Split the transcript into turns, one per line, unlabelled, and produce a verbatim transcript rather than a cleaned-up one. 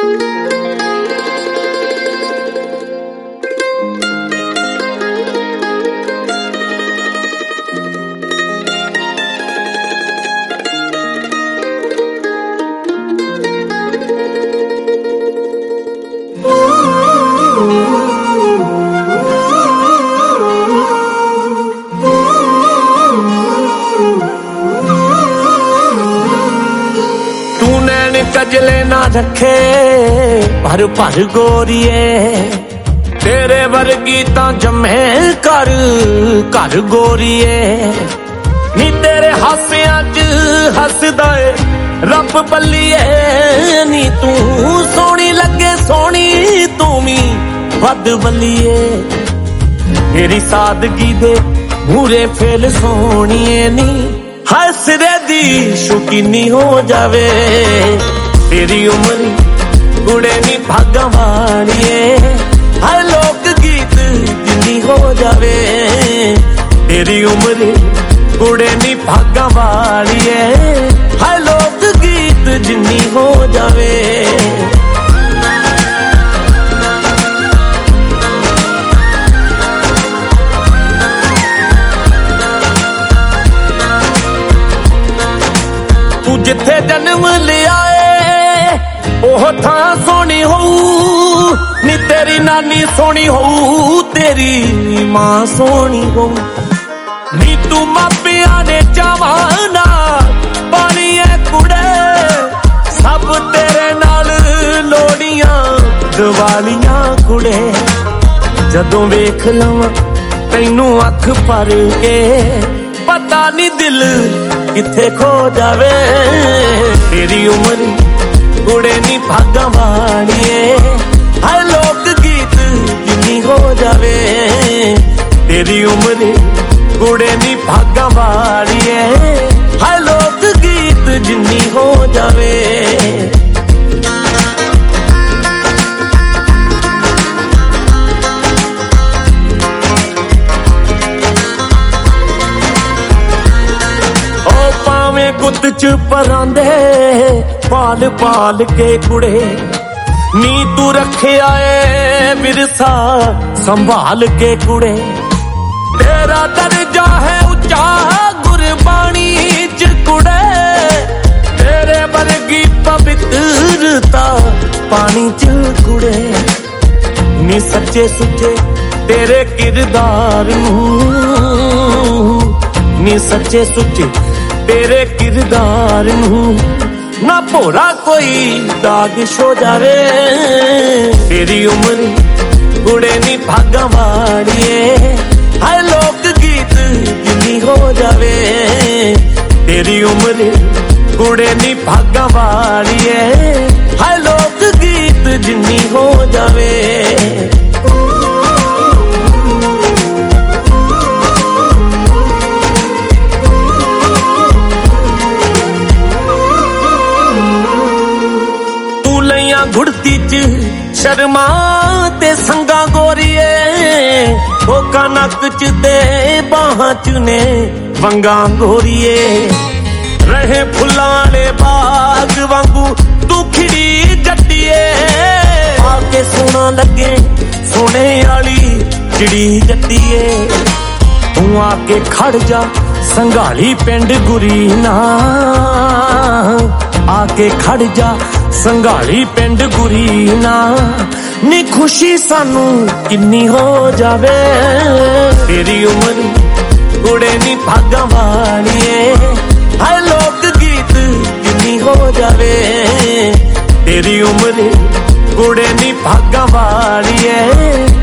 कजले ना रखे भर भर गोरिए तेरे वर्गी तां जमे कर कर गोरिए नी तेरे हासियां च हसदा ए रब बल्लिए नी तू सोहनी लगे सोहनी तू भी वध बल्लिए तेरी सादगी दे मूरे फेल सोहणीए नी हाय सिरे दी शौकीनी हो जावे तेरी उम्र कुड़े नी भागा वालिए हाय लोक गीत जिन्नी हो जावे तेरी उम्र कुड़े नी भागा वालिए हाय लोक गीत जिन्नी हो जावे तू जिथे जन्म लिया ओह थां सोनी होऊ नी तेरी नानी सोनी होऊ तेरी मां सोनी होऊ नी तू मापिया ने जवाना पानी है कुड़े सब तेरे नाल लोड़ियां दिवालियां कुड़े जदों वेख लवां तैनू अख भर के पता नी दिल किथे खो जावे तेरी उम्र कुड़े नी भागा वालिए हाय लोक गीत जिन्नी हो जावे तेरी उम्र कुड़े नी भागा वालिए हाय लोक गीत जिन्नी हो जावे गुत च परांदे पाल पाल के कुड़े नी तू रखे आए विरसा संभाल के कुड़े तेरा दर्जा है उच्चा गुरबाणी च कुड़े तेरे वर्गी पवित्रता पानी च कुड़े नी सच्चे सुच्चे तेरे किरदार नी सच्चे सुच्चे तेरे किरदार ना भोरा कोई दाग छो जावे तेरी उम्र कुड़े नी भागा वालिए हाय लोक गीत जिन्नी हो जावे तेरी उम्र कुड़े नी भागा वालिए हाय लोक गीत जिन्नी हो जावे घुड़ती च शर्मा ते संगा गोरिए ओका नक च ते बाहां च ने वंगा गोरिए रहे फुलाने बाग वांगू तू खिड़ी जट्टिए आके सोना लगे सोने आली चिड़ी जट्टिए तू आके खड़ जा संघाली पिंड गुरी ना आके खड़ जा संघाली पिंड गुरी ना नी खुशी सानू किन्नी हो जावे तेरी उम्र कुड़े नी भागा वालिए हाय लोक गीत जिन्नी हो जावे तेरी उम्र कुड़े नी भागा वालिए